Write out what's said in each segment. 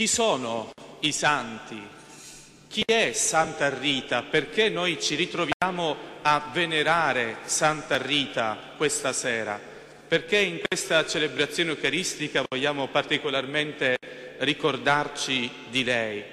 Chi sono i santi? Chi è Santa Rita? Perché noi ci ritroviamo a venerare Santa Rita questa sera? Perché in questa celebrazione eucaristica vogliamo particolarmente ricordarci di lei?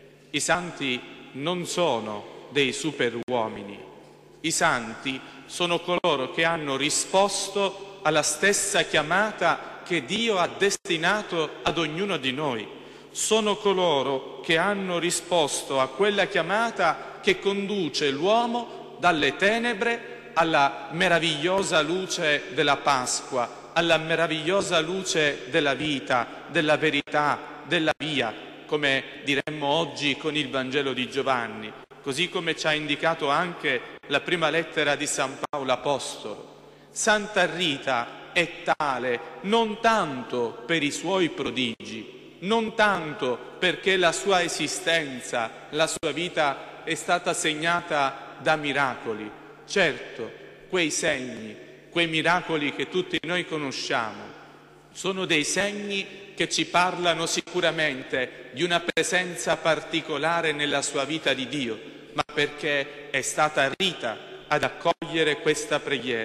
I santi non sono dei superuomini. I santi sono coloro che hanno risposto alla stessa chiamata che Dio ha destinato ad ognuno di noi. Sono coloro che hanno risposto a quella chiamata che conduce l'uomo dalle tenebre alla meravigliosa luce della Pasqua, alla meravigliosa luce della vita, della verità, della via, come diremmo oggi con il Vangelo di Giovanni, così come ci ha indicato anche la prima lettera di San Paolo Apostolo. Santa Rita è tale non tanto per i suoi prodigi, non tanto perché la sua esistenza, la sua vita è stata segnata da miracoli. Certo, quei segni, quei miracoli che tutti noi conosciamo, sono dei segni che ci parlano sicuramente di una presenza particolare nella sua vita di Dio, ma perché è stata Rita ad accogliere questa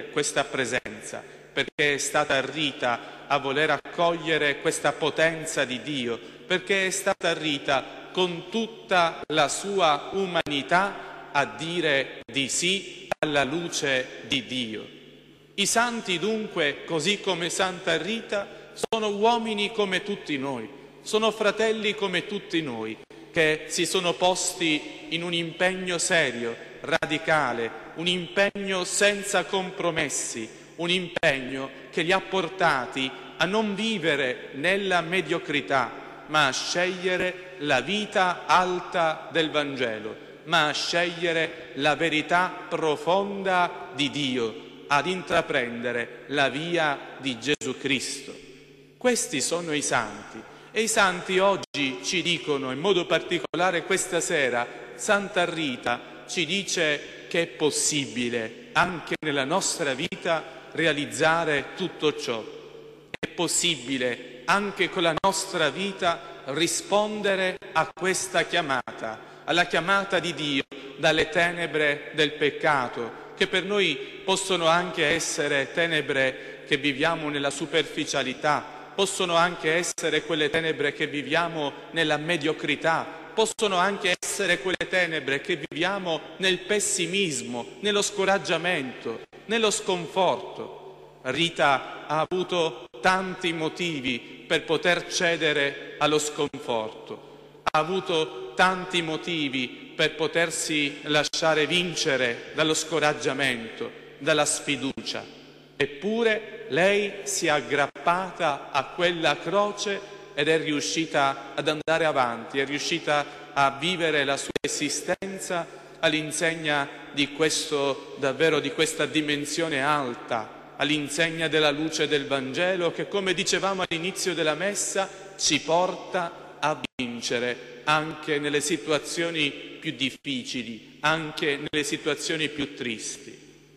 presenza, perché è stata Rita a voler accogliere questa potenza di Dio, perché è stata Rita con tutta la sua umanità a dire di sì alla luce di Dio. I santi dunque, così come Santa Rita, sono uomini come tutti noi, sono fratelli come tutti noi, che si sono posti in un impegno serio, radicale, un impegno senza compromessi, un impegno che li ha portati a non vivere nella mediocrità, ma a scegliere la vita alta del Vangelo, ma a scegliere la verità profonda di Dio, ad intraprendere la via di Gesù Cristo. Questi sono i santi, e i santi oggi ci dicono, in modo particolare questa sera, Santa Rita ci dice che è possibile anche nella nostra vita realizzare tutto ciò. È possibile anche con la nostra vita rispondere a questa chiamata, alla chiamata di Dio dalle tenebre del peccato, che per noi possono anche essere tenebre che viviamo nella superficialità, possono anche essere quelle tenebre che viviamo nella mediocrità, possono anche essere quelle tenebre che viviamo nel pessimismo, nello scoraggiamento, nello sconforto. Rita ha avuto tanti motivi per poter cedere allo sconforto, ha avuto tanti motivi per potersi lasciare vincere dallo scoraggiamento, dalla sfiducia. Eppure lei si è aggrappata a quella croce ed è riuscita ad andare avanti, è riuscita a vivere la sua esistenza all'insegna di questo, davvero di questa dimensione alta, all'insegna della luce del Vangelo che, come dicevamo all'inizio della Messa, ci porta a vincere anche nelle situazioni più difficili, anche nelle situazioni più tristi.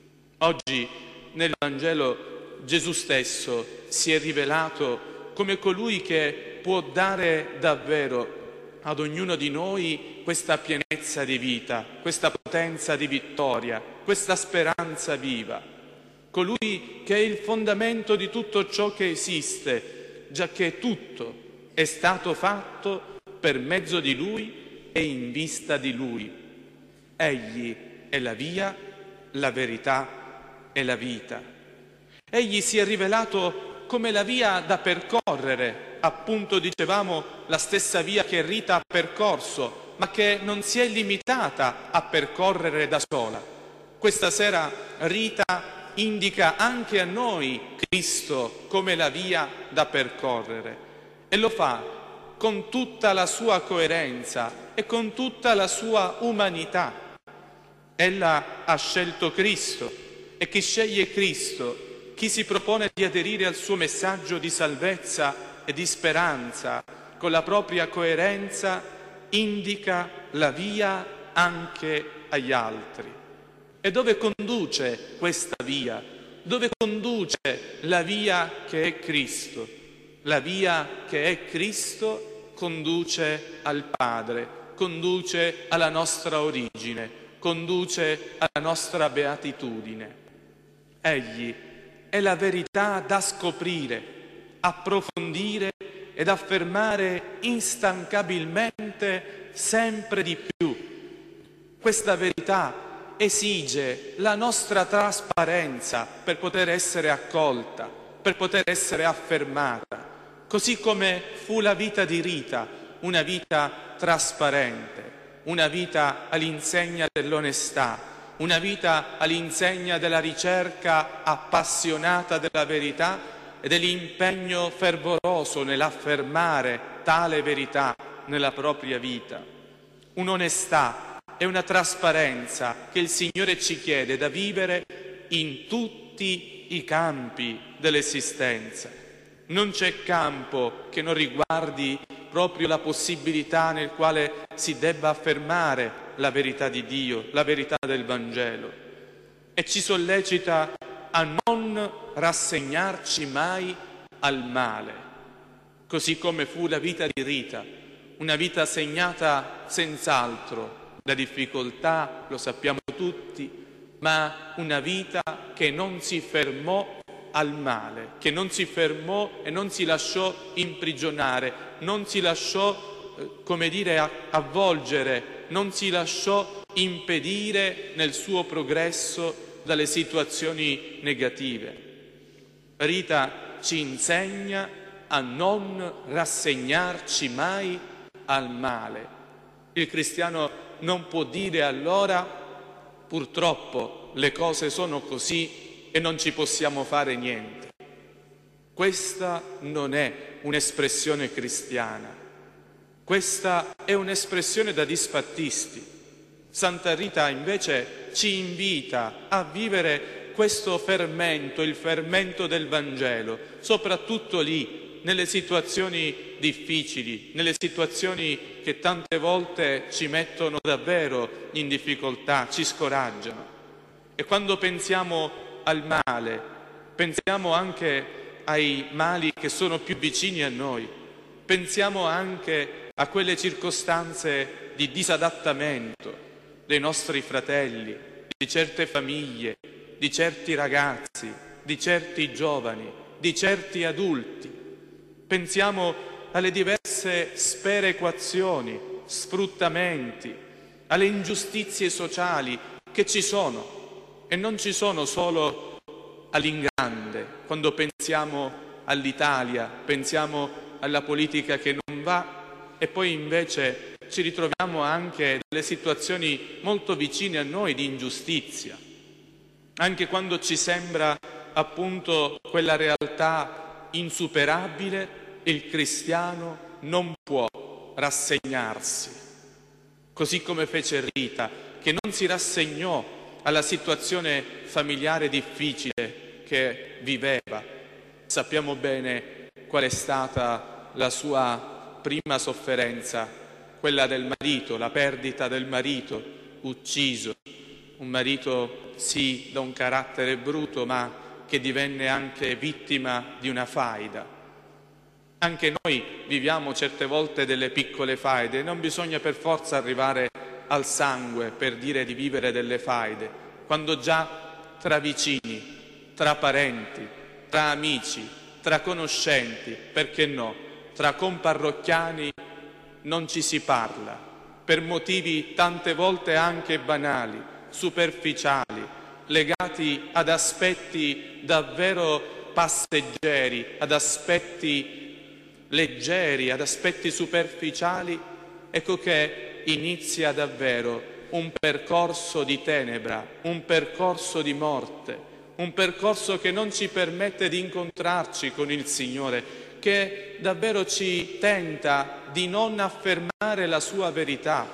Oggi nel Vangelo Gesù stesso si è rivelato come colui che può dare davvero ad ognuno di noi questa pienezza di vita, questa potenza di vittoria, questa speranza viva. Colui che è il fondamento di tutto ciò che esiste, giacché tutto è stato fatto per mezzo di Lui e in vista di Lui. Egli è la via, la verità e la vita. Egli si è rivelato come la via da percorrere, appunto dicevamo la stessa via che Rita ha percorso, ma che non si è limitata a percorrere da sola. Questa sera Rita indica anche a noi Cristo come la via da percorrere e lo fa con tutta la sua coerenza e con tutta la sua umanità. Ella ha scelto Cristo e chi sceglie Cristo, chi si propone di aderire al suo messaggio di salvezza e di speranza con la propria coerenza, indica la via anche agli altri. E dove conduce questa via? Dove conduce la via che è Cristo? La via che è Cristo conduce al Padre, conduce alla nostra origine, conduce alla nostra beatitudine. Egli è la verità da scoprire, approfondire ed affermare instancabilmente sempre di più. Questa verità esige la nostra trasparenza per poter essere accolta, per poter essere affermata, così come fu la vita di Rita, una vita trasparente, una vita all'insegna dell'onestà, una vita all'insegna della ricerca appassionata della verità e dell'impegno fervoroso nell'affermare tale verità nella propria vita. Un'onestà e una trasparenza che il Signore ci chiede da vivere in tutti i campi dell'esistenza. Non c'è campo che non riguardi proprio la possibilità nel quale si debba affermare la verità di Dio, la verità del Vangelo, e ci sollecita a non rassegnarci mai al male, così come fu la vita di Rita, una vita segnata senz'altro da difficoltà, lo sappiamo tutti, ma una vita che non si fermò al male, che non si fermò e non si lasciò imprigionare, non si lasciò, avvolgere, non si lasciò impedire nel suo progresso dalle situazioni negative. Rita ci insegna a non rassegnarci mai al male. Il cristiano non può dire allora purtroppo le cose sono così e non ci possiamo fare niente. Questa non è un'espressione cristiana, questa è un'espressione da disfattisti. Santa Rita invece ci invita a vivere questo fermento, il fermento del Vangelo, soprattutto lì, nelle situazioni difficili, nelle situazioni che tante volte ci mettono davvero in difficoltà, ci scoraggiano. E quando pensiamo al male, pensiamo anche ai mali che sono più vicini a noi, pensiamo anche a quelle circostanze di disadattamento dei nostri fratelli, di certe famiglie, di certi ragazzi, di certi giovani, di certi adulti. Pensiamo alle diverse sperequazioni, sfruttamenti, alle ingiustizie sociali che ci sono e non ci sono solo all'ingrande. Quando pensiamo all'Italia, pensiamo alla politica che non va e poi invece ci ritroviamo anche delle situazioni molto vicine a noi di ingiustizia. Anche quando ci sembra appunto quella realtà insuperabile, il cristiano non può rassegnarsi, così come fece Rita, che non si rassegnò alla situazione familiare difficile che viveva. Sappiamo bene qual è stata la sua prima sofferenza, quella del marito, la perdita del marito ucciso, un marito sì da un carattere bruto, ma che divenne anche vittima di una faida. Anche noi viviamo certe volte delle piccole faide, non bisogna per forza arrivare al sangue per dire di vivere delle faide, quando già tra vicini, tra parenti, tra amici, tra conoscenti, perché no, tra comparrocchiani non ci si parla, per motivi tante volte anche banali, superficiali, legati ad aspetti davvero passeggeri, ad aspetti leggeri, ad aspetti superficiali, ecco che inizia davvero un percorso di tenebra, un percorso di morte, un percorso che non ci permette di incontrarci con il Signore, che davvero ci tenta di non affermare la sua verità.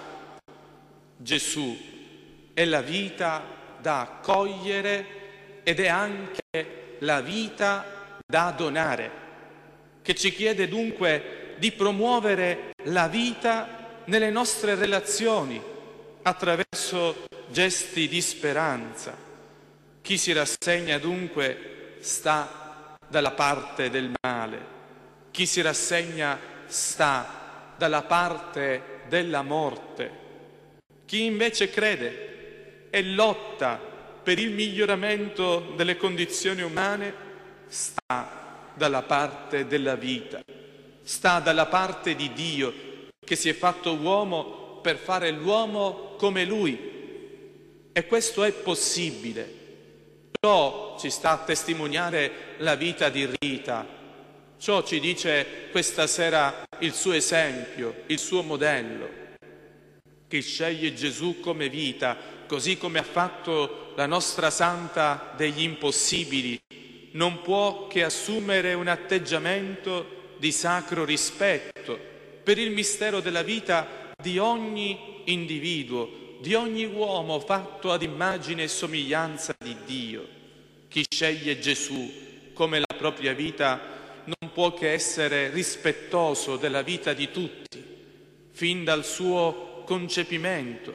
Gesù è la vita da accogliere ed è anche la vita da donare, che ci chiede dunque di promuovere la vita nelle nostre relazioni attraverso gesti di speranza. Chi si rassegna dunque sta dalla parte del male, chi si rassegna sta dalla parte della morte. Chi invece crede e lotta per il miglioramento delle condizioni umane sta dalla parte della vita, sta dalla parte di Dio che si è fatto uomo per fare l'uomo come Lui. E questo è possibile. Ciò ci sta a testimoniare la vita di Rita, ciò ci dice questa sera il suo esempio, il suo modello. Chi sceglie Gesù come vita, così come ha fatto la nostra santa degli impossibili, non può che assumere un atteggiamento di sacro rispetto per il mistero della vita di ogni individuo, di ogni uomo fatto ad immagine e somiglianza di Dio. Chi sceglie Gesù come la propria vita non può che essere rispettoso della vita di tutti, fin dal suo concepimento.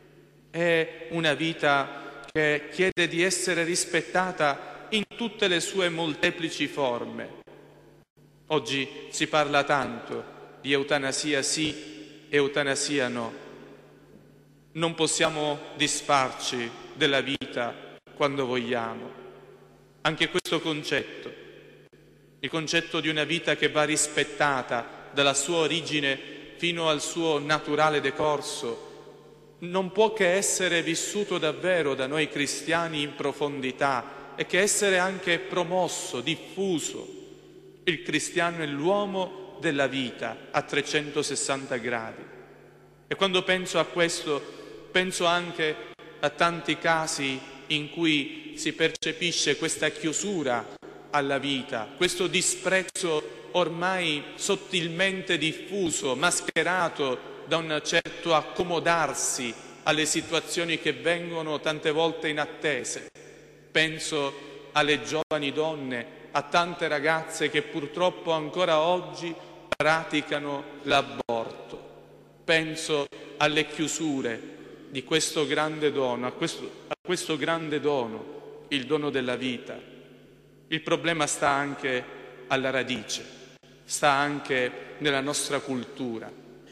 È una vita che chiede di essere rispettata in tutte le sue molteplici forme. Oggi si parla tanto di eutanasia sì, eutanasia no. Non possiamo disfarci della vita quando vogliamo. Anche questo concetto, il concetto di una vita che va rispettata dalla sua origine fino al suo naturale decorso, non può che essere vissuto davvero da noi cristiani in profondità e che essere anche promosso, diffuso. Il cristiano è l'uomo della vita a 360 gradi. E quando penso a questo, penso anche a tanti casi in cui si percepisce questa chiusura alla vita, questo disprezzo ormai sottilmente diffuso, mascherato da un certo accomodarsi alle situazioni che vengono tante volte inattese. Penso alle giovani donne, a tante ragazze che purtroppo ancora oggi praticano l'aborto. Penso alle chiusure di questo grande dono, a questo grande dono, il dono della vita. Il problema sta anche alla radice, sta anche nella nostra cultura.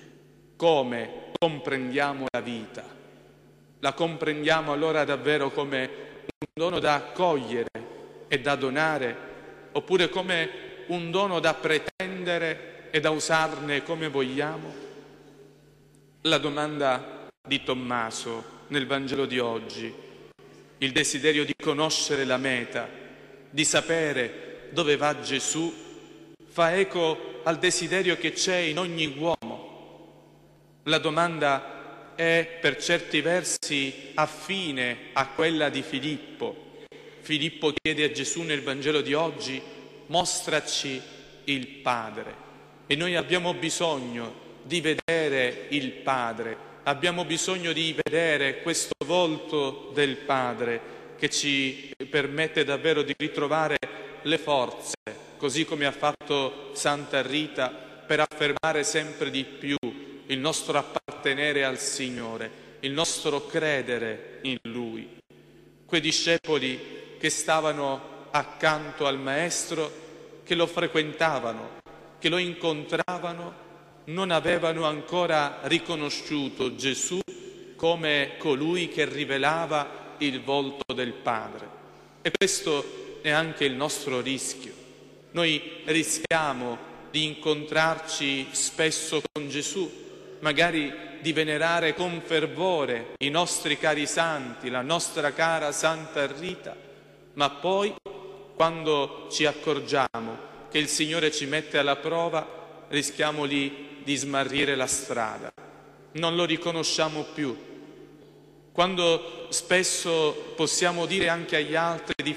Come comprendiamo la vita? La comprendiamo allora davvero come un dono da accogliere e da donare, oppure come un dono da pretendere e da usarne come vogliamo? La domanda di Tommaso nel Vangelo di oggi, il desiderio di conoscere la meta, di sapere dove va Gesù, fa eco al desiderio che c'è in ogni uomo. La domanda è per certi versi affine a quella di Filippo. Filippo chiede a Gesù nel Vangelo di oggi: mostraci il Padre. E noi abbiamo bisogno di vedere il Padre, abbiamo bisogno di vedere questo volto del Padre che ci permette davvero di ritrovare le forze, così come ha fatto Santa Rita, per affermare sempre di più il nostro appartenere al Signore, il nostro credere in Lui. Quei discepoli che stavano accanto al Maestro, che lo frequentavano, che lo incontravano, non avevano ancora riconosciuto Gesù come colui che rivelava il volto del Padre. E questo è anche il nostro rischio. Noi rischiamo di incontrarci spesso con Gesù, magari di venerare con fervore i nostri cari santi, la nostra cara Santa Rita, ma poi, quando ci accorgiamo che il Signore ci mette alla prova, rischiamo lì di smarrire la strada, non lo riconosciamo più. Quando spesso possiamo dire anche agli altri di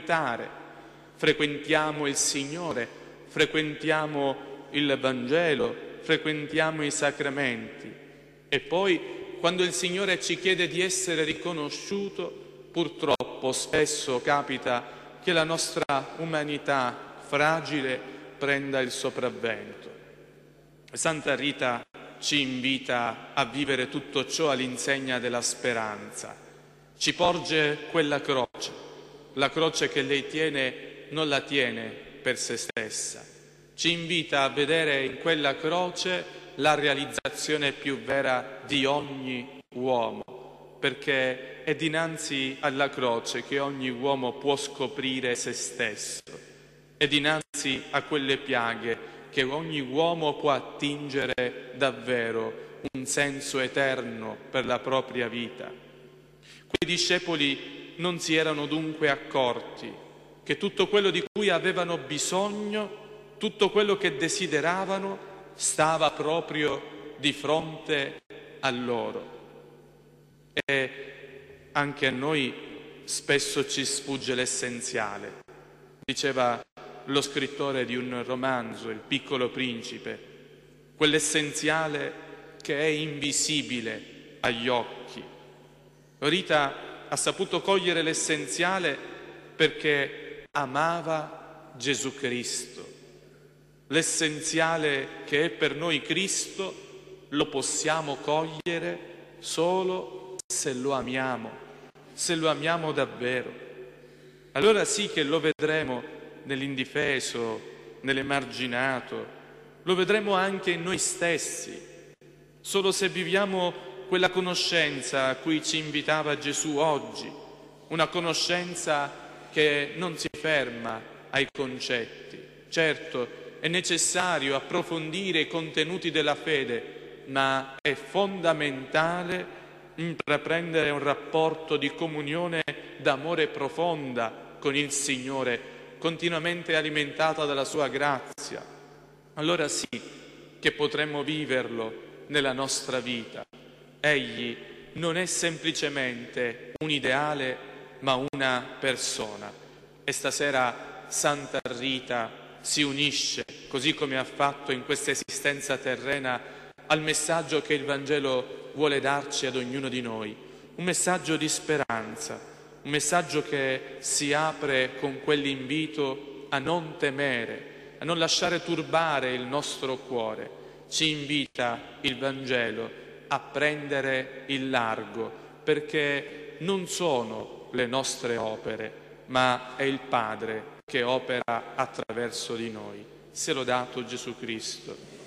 frequentiamo il Signore, frequentiamo il Vangelo, frequentiamo i sacramenti, e poi quando il Signore ci chiede di essere riconosciuto, purtroppo spesso capita che la nostra umanità fragile prenda il sopravvento. Santa Rita ci invita a vivere tutto ciò all'insegna della speranza. Ci porge quella croce, la croce che lei tiene non la tiene per se stessa. Ci invita a vedere in quella croce la realizzazione più vera di ogni uomo, perché è dinanzi alla croce che ogni uomo può scoprire se stesso, è dinanzi a quelle piaghe che ogni uomo può attingere davvero un senso eterno per la propria vita. Quei discepoli non si erano dunque accorti che tutto quello di cui avevano bisogno, tutto quello che desideravano, stava proprio di fronte a loro. E anche a noi spesso ci sfugge l'essenziale. Diceva lo scrittore di un romanzo, Il Piccolo Principe, quell'essenziale che è invisibile agli occhi. Rita ha saputo cogliere l'essenziale perché amava Gesù Cristo. L'essenziale che è per noi Cristo lo possiamo cogliere solo se lo amiamo davvero. Allora sì che lo vedremo nell'indifeso, nell'emarginato, lo vedremo anche in noi stessi, solo se viviamo quella conoscenza a cui ci invitava Gesù oggi, una conoscenza che non si ferma ai concetti. Certo, è necessario approfondire i contenuti della fede, ma è fondamentale intraprendere un rapporto di comunione d'amore profonda con il Signore, continuamente alimentata dalla sua grazia. Allora sì che potremmo viverlo nella nostra vita. Egli non è semplicemente un ideale, ma una persona. E stasera Santa Rita si unisce, così come ha fatto in questa esistenza terrena, al messaggio che il Vangelo vuole darci ad ognuno di noi, un messaggio di speranza, un messaggio che si apre con quell'invito a non temere, a non lasciare turbare il nostro cuore. Ci invita il Vangelo a prendere il largo, perché non sono le nostre opere, ma è il Padre che opera attraverso di noi. Sia lodato Gesù Cristo.